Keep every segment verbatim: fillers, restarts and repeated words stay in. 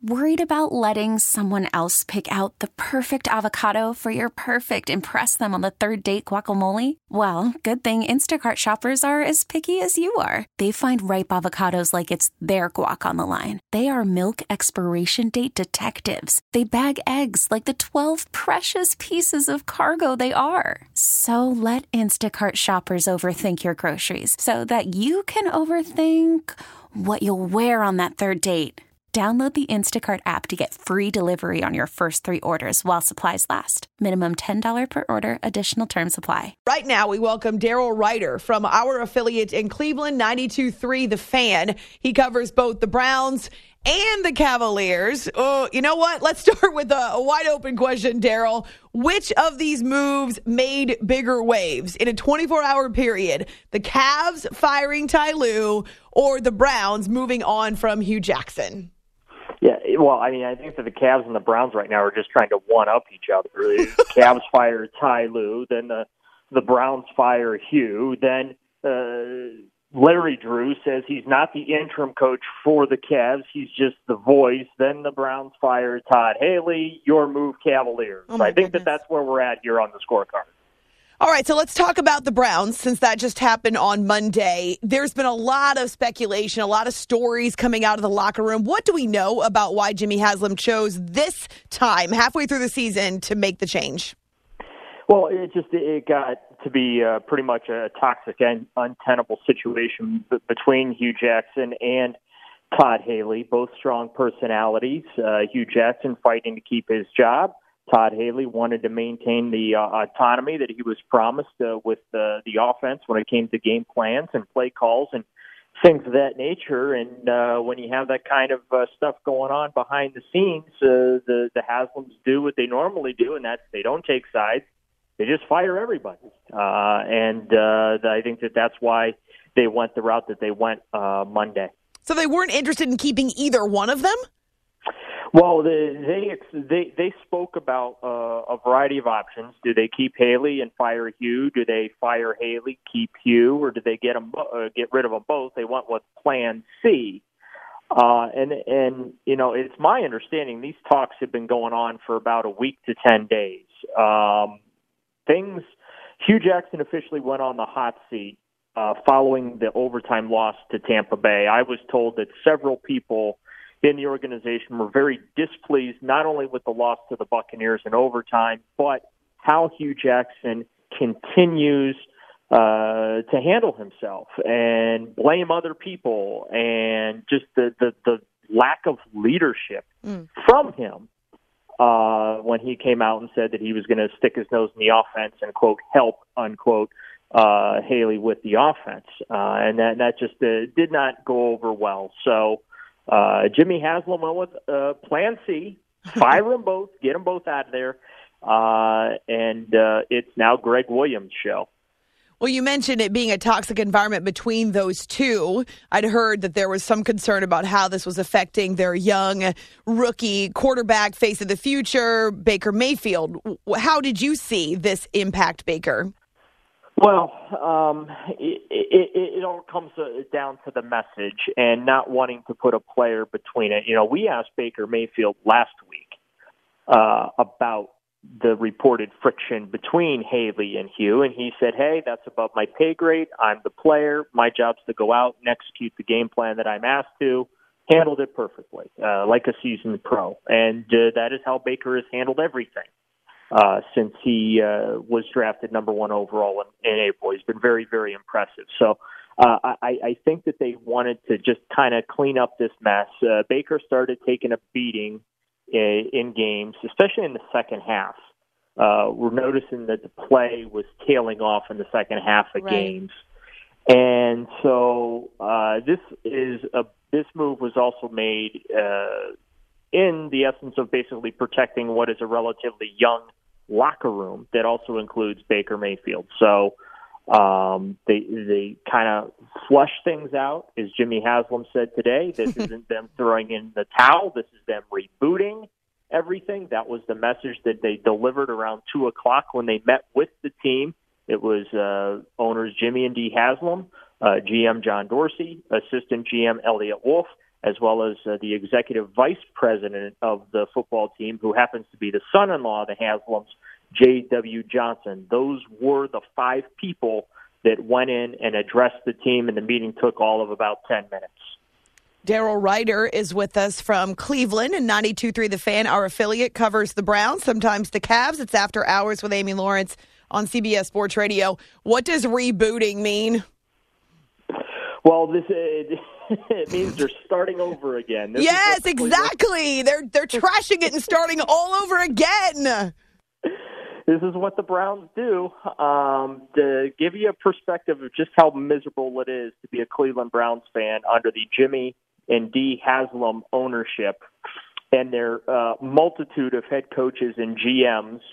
Worried about letting someone else pick out the perfect avocado for your perfect impress them on the third date guacamole? Well, good thing Instacart shoppers are as picky as you are. They find ripe avocados like it's their guac on the line. They are milk expiration date detectives. They bag eggs like the twelve precious pieces of cargo they are. So let Instacart shoppers overthink your groceries so that you can overthink what you'll wear on that third date. Download the Instacart app to get free delivery on your first three orders while supplies last. Minimum ten dollars per order. Additional terms apply. Right now, we welcome Daryl Ryder from our affiliate in Cleveland, ninety-two point three The Fan. He covers both the Browns and the Cavaliers. Oh, you know what? Let's start with a, a wide open question, Daryl. Which of these moves made bigger waves in a twenty-four hour period? The Cavs firing Ty Lue or the Browns moving on from Hugh Jackson? Yeah, well, I mean, I think that the Cavs and the Browns right now are just trying to one-up each other. The Cavs fire Ty Lue, then the the Browns fire Hugh, then uh, Larry Drew says he's not the interim coach for the Cavs, he's just the voice. Then the Browns fire Todd Haley, your move Cavaliers. Oh I think goodness. that that's where we're at here on the scorecard. All right, so let's talk about the Browns since that just happened on Monday. There's been a lot of speculation, a lot of stories coming out of the locker room. What do we know about why Jimmy Haslam chose this time, halfway through the season, to make the change? Well, it just it got to be uh, pretty much a toxic and untenable situation b- between Hugh Jackson and Todd Haley, both strong personalities. Uh, Hugh Jackson fighting to keep his job. Todd Haley wanted to maintain the uh, autonomy that he was promised uh, with uh, the offense when it came to game plans and play calls and things of that nature. And uh, when you have that kind of uh, stuff going on behind the scenes, uh, the, the Haslams do what they normally do, and that's they don't take sides. They just fire everybody. Uh, and uh, I think that that's why they went the route that they went uh, Monday. So they weren't interested in keeping either one of them? Well, they they they, they spoke about uh, a variety of options. Do they keep Haley and fire Hugh? Do they fire Haley, keep Hugh, or do they get them uh, get rid of them both? They went with Plan C. Uh, and and you know, it's my understanding these talks have been going on for about a week to ten days. Um, things. Hugh Jackson officially went on the hot seat uh, following the overtime loss to Tampa Bay. I was told that several people in the organization were very displeased not only with the loss to the Buccaneers in overtime, but how Hugh Jackson continues uh, to handle himself and blame other people and just the, the, the lack of leadership mm. from him uh, when he came out and said that he was going to stick his nose in the offense and, quote, help, unquote, uh, Haley with the offense. Uh, and that, that just uh, did not go over well. So, Uh, Jimmy Haslam went with uh, Plan C, fire them both, get them both out of there, uh, and uh, it's now Greg Williams' show. Well, you mentioned it being a toxic environment between those two. I'd heard that there was some concern about how this was affecting their young rookie quarterback, face of the future, Baker Mayfield. How did you see this impact Baker? Well, um, it, it, it all comes down to the message and not wanting to put a player between it. You know, we asked Baker Mayfield last week uh, about the reported friction between Haley and Hugh, and he said, hey, that's above my pay grade. I'm the player. My job's to go out and execute the game plan that I'm asked to. Handled it perfectly, uh, like a seasoned pro. And uh, that is how Baker has handled everything. Uh, since he uh, was drafted number one overall in, in April. He's been very, very impressive. So uh, I, I think that they wanted to just kind of clean up this mess. Uh, Baker started taking a beating in, in games, especially in the second half. Uh, we're noticing that the play was tailing off in the second half of right. games. And so uh, this is a this move was also made uh, in the essence of basically protecting what is a relatively young locker room that also includes Baker Mayfield. So um, they they kind of flush things out, as Jimmy Haslam said today. This isn't them throwing in the towel. This is them rebooting everything. That was the message that they delivered around two o'clock when they met with the team. It was uh, owners Jimmy and Dee Haslam, uh, G M John Dorsey, assistant G M Elliott Wolf, as well as uh, the executive vice president of the football team, who happens to be the son-in-law of the Haslams, J W. Johnson. Those were the five people that went in and addressed the team, and the meeting took all of about ten minutes. Daryl Ryder is with us from Cleveland, and ninety-two point three The Fan, our affiliate, covers the Browns, sometimes the Cavs. It's After Hours with Amy Lawrence on C B S Sports Radio. What does rebooting mean? Well, this uh, it means they're starting over again. This yes, exactly. They're they're trashing it and starting all over again. This is what the Browns do. Um, to give you a perspective of just how miserable it is to be a Cleveland Browns fan under the Jimmy and Dee Haslam ownership and their uh, multitude of head coaches and G Ms.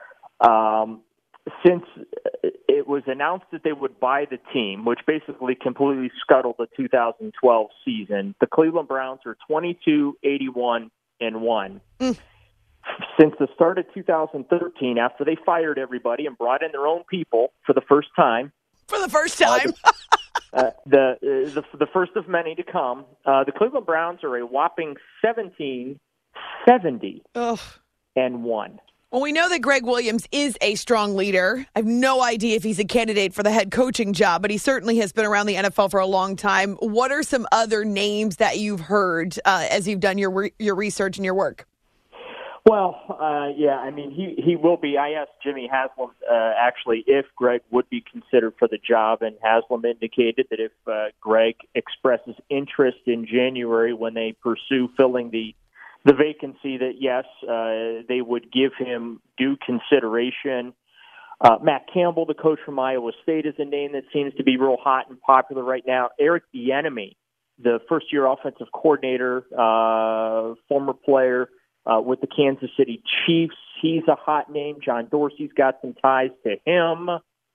Um, since it was announced that they would buy the team, which basically completely scuttled the two thousand twelve season, the Cleveland Browns are twenty-two, eighty-one, and one. Mm. Since the start of two thousand thirteen, after they fired everybody and brought in their own people for the first time. For the first time? uh, the, uh, the, uh, the the first of many to come. Uh, the Cleveland Browns are a whopping seventeen, seventy, Ugh. and one. Well, we know that Greg Williams is a strong leader. I have no idea if he's a candidate for the head coaching job, but he certainly has been around the N F L for a long time. What are some other names that you've heard uh, as you've done your re- your research and your work? Well, uh, yeah, I mean, he, he will be. I asked Jimmy Haslam uh, actually if Greg would be considered for the job, and Haslam indicated that if uh, Greg expresses interest in January when they pursue filling the the vacancy, that yes, uh, they would give him due consideration. Uh, Matt Campbell, the coach from Iowa State, is a name that seems to be real hot and popular right now. Eric Bieniemy, the first-year offensive coordinator, uh, former player uh, with the Kansas City Chiefs, he's a hot name. John Dorsey's got some ties to him.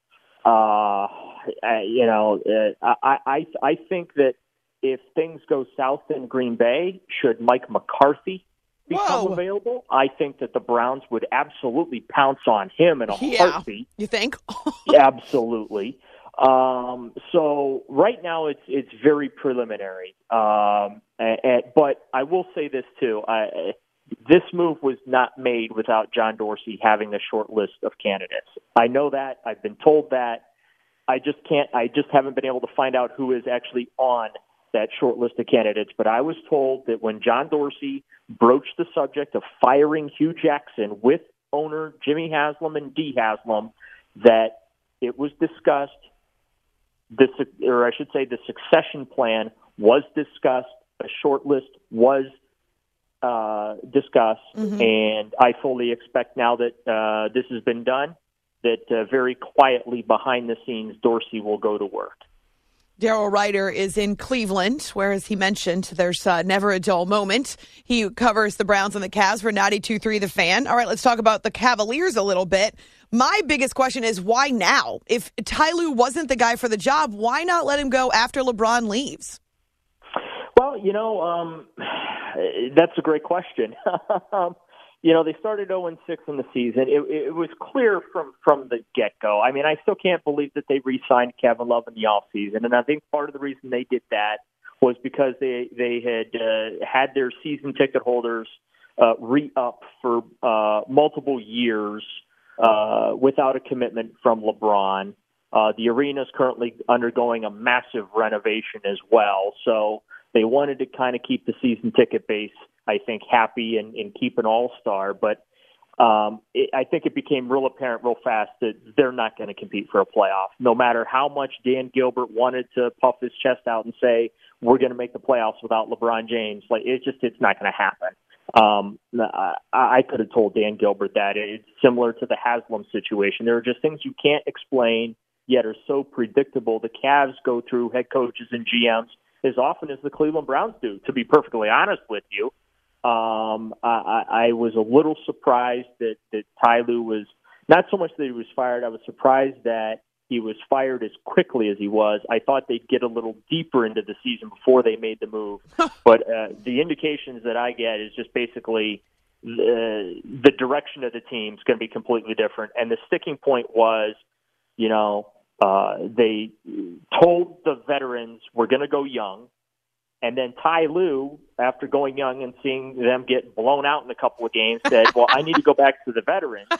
Uh, I, you know, uh, I, I I think that if things go south in Green Bay, should Mike McCarthy become Whoa. available, I think that the Browns would absolutely pounce on him in a yeah. heartbeat. You think? Absolutely. Um, so right now it's it's very preliminary. Um, and, and, but I will say this too: I, this move was not made without John Dorsey having a short list of candidates. I know that. I've been told that. I just can't. I just haven't been able to find out who is actually on that short list of candidates. But I was told that when John Dorsey broached the subject of firing Hugh Jackson with owner Jimmy Haslam and Dee Haslam, that it was discussed. This, or I should say, the succession plan was discussed. A short list was uh, discussed, mm-hmm. and I fully expect now that uh, this has been done, that uh, very quietly behind the scenes, Dorsey will go to work. Daryl Ryder is in Cleveland, where, as he mentioned, there's uh, never a dull moment. He covers the Browns and the Cavs for ninety-two point three The Fan. All right, let's talk about the Cavaliers a little bit. My biggest question is, why now? If Ty Lue wasn't the guy for the job, why not let him go after LeBron leaves? Well, you know, um, that's a great question. You know, they started oh and six in the season. It, it was clear from, from the get-go. I mean, I still can't believe that they re-signed Kevin Love in the offseason, and I think part of the reason they did that was because they, they had uh, had their season ticket holders uh, re-up for uh, multiple years uh, without a commitment from LeBron. Uh, the arena is currently undergoing a massive renovation as well, so they wanted to kind of keep the season ticket base, I think, happy and, and keep an all-star. But um, it, I think it became real apparent real fast that they're not going to compete for a playoff. No matter how much Dan Gilbert wanted to puff his chest out and say, we're going to make the playoffs without LeBron James, like it's just it's not going to happen. Um, I, I could have told Dan Gilbert that. It's similar to the Haslam situation. There are just things you can't explain, yet are so predictable. The Cavs go through head coaches and G Ms as often as the Cleveland Browns do, to be perfectly honest with you. Um, I, I was a little surprised that, that Ty Lue was, not so much that he was fired, I was surprised that he was fired as quickly as he was. I thought they'd get a little deeper into the season before they made the move. But uh, the indications that I get is just basically the, the direction of the team is going to be completely different. And the sticking point was, you know, Uh, they told the veterans, we're going to go young. And then Ty Lue, after going young and seeing them get blown out in a couple of games, said, well, I need to go back to the veterans.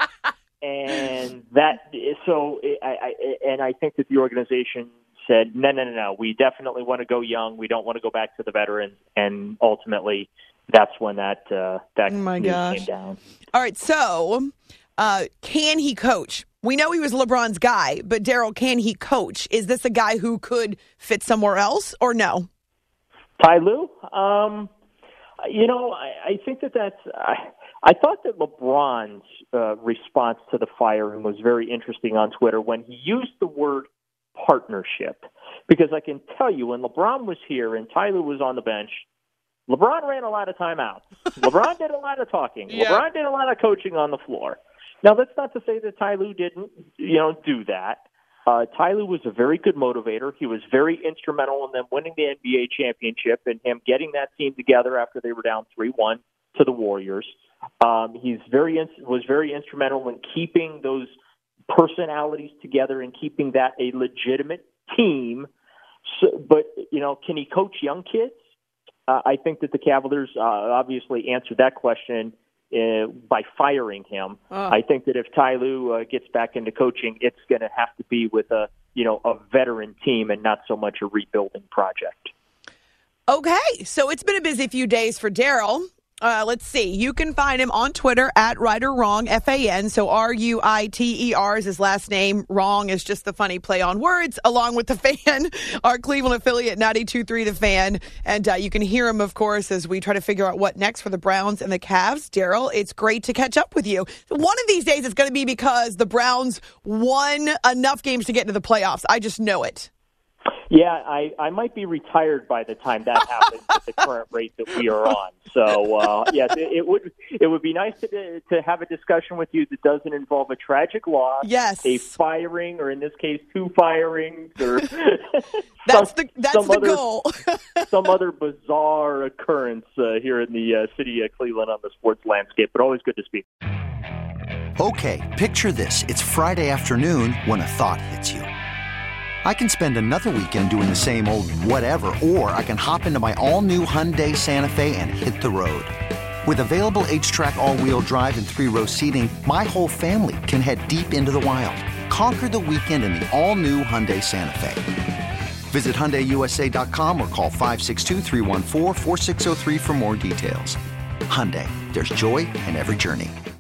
And that, so I, I, and I think that the organization said, no, no, no, no, we definitely want to go young. We don't want to go back to the veterans. And ultimately, that's when that, uh, that oh my news gosh. came down. All right. So, uh, can he coach? We know he was LeBron's guy, but Daryl, can he coach? Is this a guy who could fit somewhere else or no? Ty Lue? Um, you know, I, I think that that's, I, I thought that LeBron's uh, response to the firing was very interesting on Twitter when he used the word partnership. Because I can tell you, when LeBron was here and Ty Lue was on the bench, LeBron ran a lot of timeouts. LeBron did a lot of talking. Yeah. LeBron did a lot of coaching on the floor. Now, that's not to say that Ty Lue didn't, you know, do that. Uh, Ty Lue was a very good motivator. He was very instrumental in them winning the N B A championship and him getting that team together after they were down three one to the Warriors. Um, he's very was very instrumental in keeping those personalities together and keeping that a legitimate team. So, but, you know, can he coach young kids? Uh, I think that the Cavaliers uh, obviously answered that question Uh, by firing him. Oh. I think that if Ty Lue uh, gets back into coaching, it's going to have to be with a, you know, a veteran team and not so much a rebuilding project. Okay, so it's been a busy few days for Daryl. Uh, let's see. You can find him on Twitter at Right or Wrong, F A N. So R U I T E R is his last name. Wrong is just the funny play on words, along with The Fan, our Cleveland affiliate, ninety-two point three The Fan. And uh, you can hear him, of course, as we try to figure out what next for the Browns and the Cavs. Daryl, it's great to catch up with you. One of these days it's going to be because the Browns won enough games to get into the playoffs. I just know it. Yeah, I, I might be retired by the time that happens at the current rate that we are on. So, uh, yes, it, it would it would be nice to to have a discussion with you that doesn't involve a tragic loss, yes, a firing, or in this case, two firings, or that's some, the that's some the other, goal. some other bizarre occurrence uh, here in the uh, city of Cleveland on the sports landscape. But always good to speak. Okay, picture this: it's Friday afternoon when a thought hits you. I can spend another weekend doing the same old whatever, or I can hop into my all-new Hyundai Santa Fe and hit the road. With available H-Track all-wheel drive and three-row seating, my whole family can head deep into the wild. Conquer the weekend in the all-new Hyundai Santa Fe. Visit Hyundai U S A dot com or call five six two, three one four, four six zero three for more details. Hyundai, there's joy in every journey.